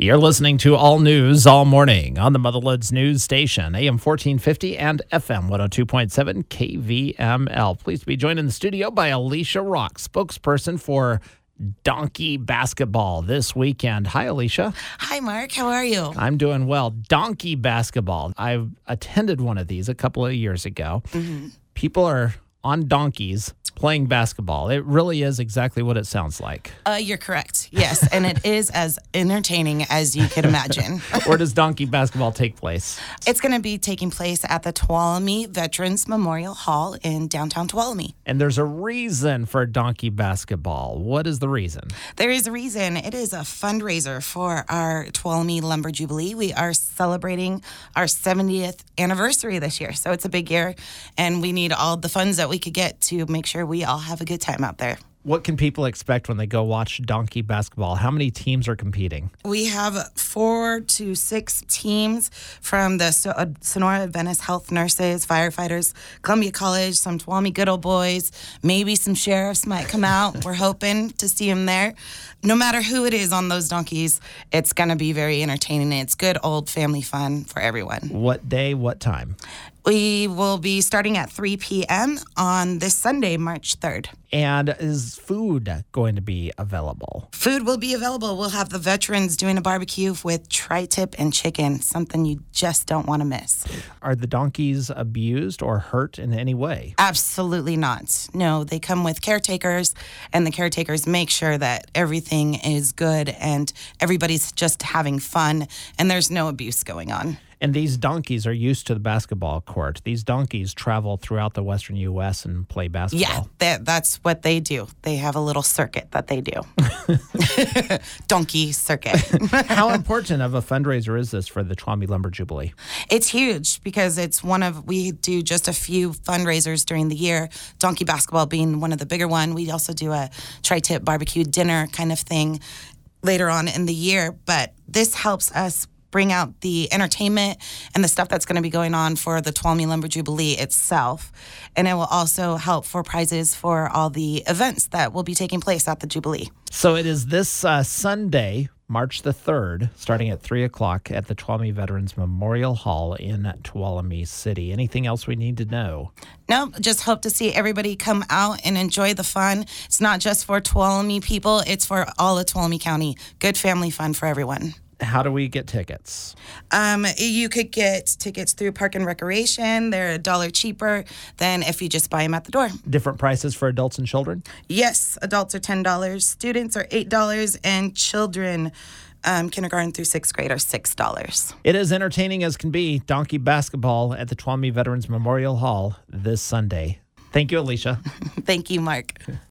You're listening to All News All Morning on the Motherloads News Station, AM 1450 and FM 102.7 KVML. Pleased to be joined in the studio by Alicia Rock, spokesperson for Donkey Basketball this weekend. Hi, Alicia. Hi, Mark. How are you? I'm doing well. Donkey Basketball. I attended one of these a couple of years ago. People are on donkeys playing basketball. It really is exactly what it sounds like. You're correct. Yes, and it is as entertaining as you could imagine. Where does donkey basketball take place? It's going to be taking place at the Tuolumne Veterans Memorial Hall in downtown Tuolumne. And there's a reason for donkey basketball. What is the reason? There is a reason. It is a fundraiser for our Tuolumne Lumber Jubilee. We are celebrating our 70th anniversary this year, so it's a big year, and we need all the funds that we could get to make sure we all have a good time out there. What can people expect when they go watch donkey basketball? How many teams are competing? We have 4 to 6 teams from the Sonora Adventist Health Nurses, firefighters, Columbia College, some Tuolumne Good Old Boys, maybe some sheriffs might come out. We're hoping to see them there. No matter who it is on those donkeys, it's going to be very entertaining. It's good old family fun for everyone. What day, what time? We will be starting at 3 p.m. on this Sunday, March 3rd. And is food going to be available? Food will be available. We'll have the veterans doing a barbecue with tri-tip and chicken, something you just don't want to miss. Are the donkeys abused or hurt in any way? Absolutely not. No, they come with caretakers, and the caretakers make sure that everything is good and everybody's just having fun and there's no abuse going on. And these donkeys are used to the basketball court. These donkeys travel throughout the western U.S. and play basketball. Yeah, that's what they do. They have a little circuit that they do. Donkey circuit. How important of a fundraiser is this for the Tuolumne Lumber Jubilee? It's huge because we do just a few fundraisers during the year, donkey basketball being one of the bigger one. We also do a tri-tip barbecue dinner kind of thing later on in the year, but this helps us bring out the entertainment and the stuff that's going to be going on for the Tuolumne Lumber Jubilee itself. And it will also help for prizes for all the events that will be taking place at the Jubilee. So it is this Sunday, March the 3rd, starting at 3 o'clock at the Tuolumne Veterans Memorial Hall in Tuolumne City. Anything else we need to know? No, just hope to see everybody come out and enjoy the fun. It's not just for Tuolumne people, it's for all of Tuolumne County. Good family fun for everyone. How do we get tickets? You could get tickets through Park and Recreation. They're $1 cheaper than if you just buy them at the door. Different prices for adults and children? Yes, adults are $10, students are $8, and children, kindergarten through 6th grade, are $6. It is entertaining as can be. Donkey basketball at the Tuolumne Veterans Memorial Hall this Sunday. Thank you, Alicia. Thank you, Mark.